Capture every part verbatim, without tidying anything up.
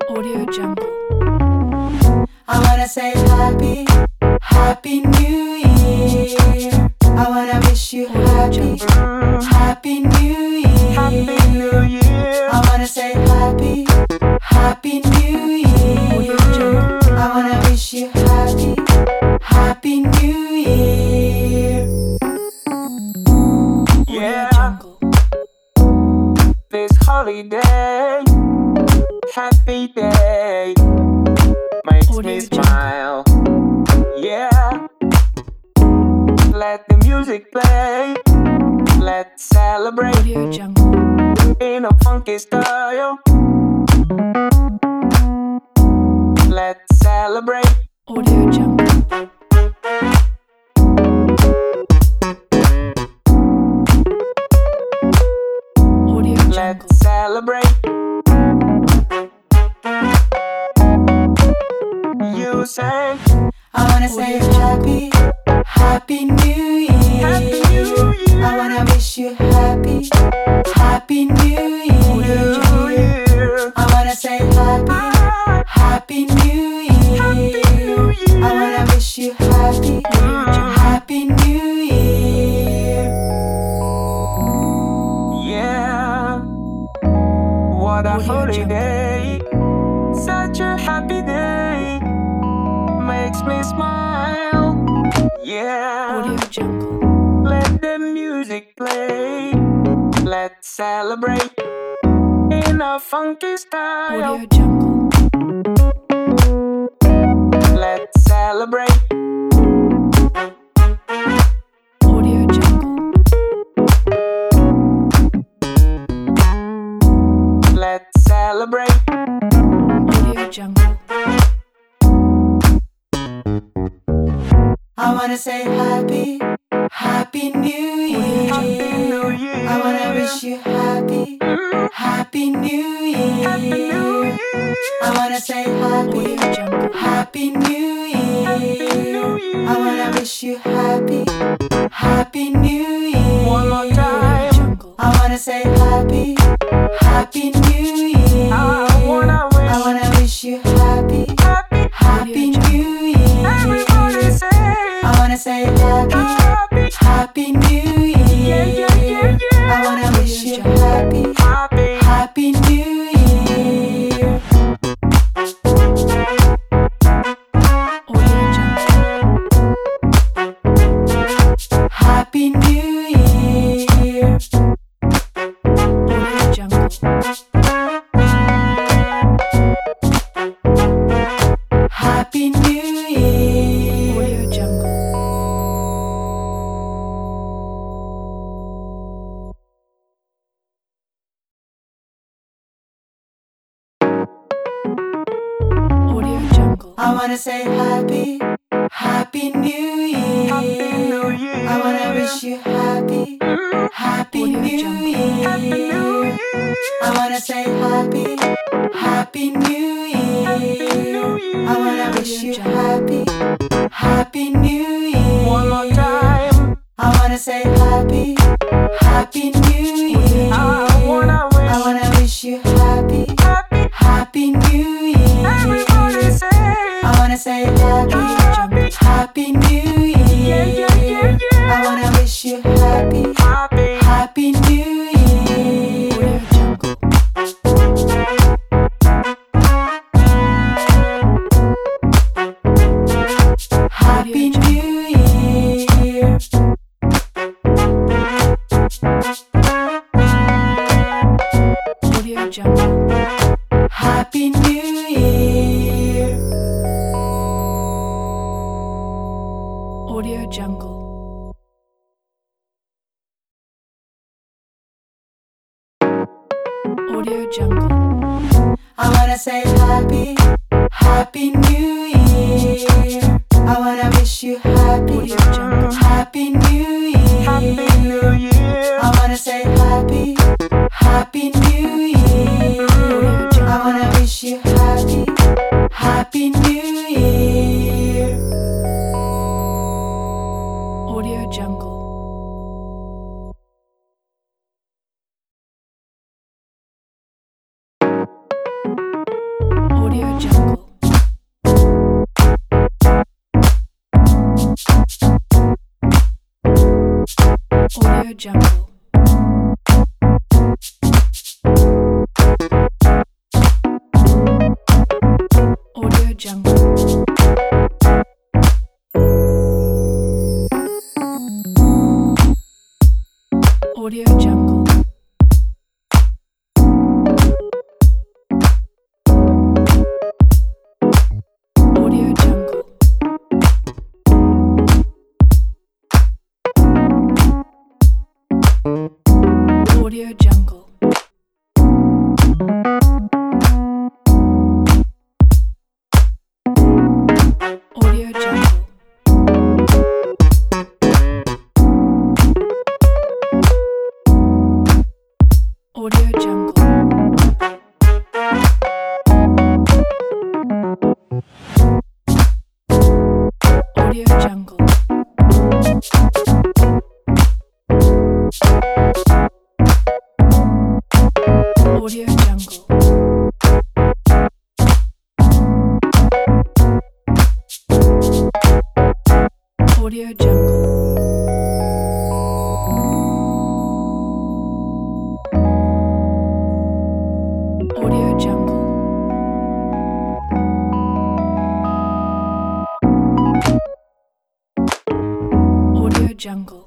Audio Jungle. I wanna say happy, happy new year. I wanna wish you happy, happy new year. Happy New Year. I wanna say happy, happy new year. I wanna wish you happy, happy new year. Audio Yeah, Jungle. this holiday, happy day, makes Audio me Jungle. smile. Yeah, let the music play. Let's celebrate Audio Jungle. in a funky style. Let's celebrate. Audio Jungle. Audio Jungle. Let's celebrate. You say I wanna say happy, happy new year. Happy New Year. I wanna wish you happy, happy new New year. Year. I wanna say happy, happy new year. I wanna wish you happy, happy new year. Yeah, what a Audio holiday, such a happy day, makes me smile. Yeah, Audio Jungle. let the music play. Let's celebrate in a funky style. Audio Jungle. Let's celebrate. Audio Jungle. Let's celebrate. Audio Jungle. I wanna say happy, happy new year. New Year. I wanna wish you happy, happy new Happy New year. Year. I wanna say happy, Audio Jungle. happy new year. I wanna wish you happy, happy new One more year. time. Jungle. I wanna say happy, happy new year. I wanna wish I wanna wish you happy, happy. happy new year. Everybody say I wanna say happy, happy, happy new yeah, yeah, yeah, year. yeah. I wanna wish you happy, Happy, happy new year. Audio Jungle. Happy new year. Audio Jungle. Happy new year. Audio Jungle. Audio Jungle. I wanna say happy, happy new year. Happy New Year. I wanna wish you happy, happy Audio new Jungle. Happy New year. Year. I wanna say happy, happy new year. I wanna wish you happy, happy new year. One more time. I wanna say happy, happy new year. I wanna wish I wanna wish you happy, happy. happy new year. Everybody say I wanna say happy, happy, happy new yeah, year. yeah, yeah, yeah. I wanna wish you happy, Happy, happy new year. Audio Jungle. Happy new year. Audio Jungle. Happy new year. Audio Jungle. Audio Jungle. I wanna say happy, happy new year. I wanna wish you happy, Audio Jungle. happy new year. Happy New Year. I wanna say happy, happy new year. I wanna wish you happy, happy new year. Audio Jungle. Audio Audio Jungle. Audio Jungle. Audio Jungle. Audio Jungle. Audio Jungle. Audio Jungle. Audio Jungle. Audio Jungle. Audio Jungle. Audio Jungle. Audio Jungle. Audio Jungle.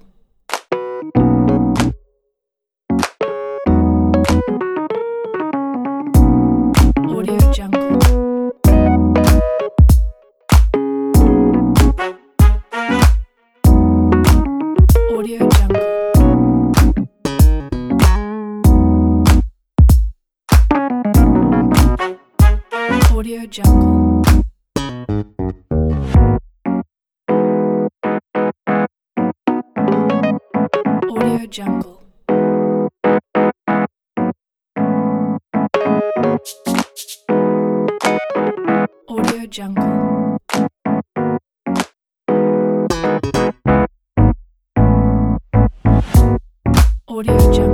Audio Jungle. Audio Jungle. Audio Jungle. Audio Jungle. Audio Jungle. Audio Jungle.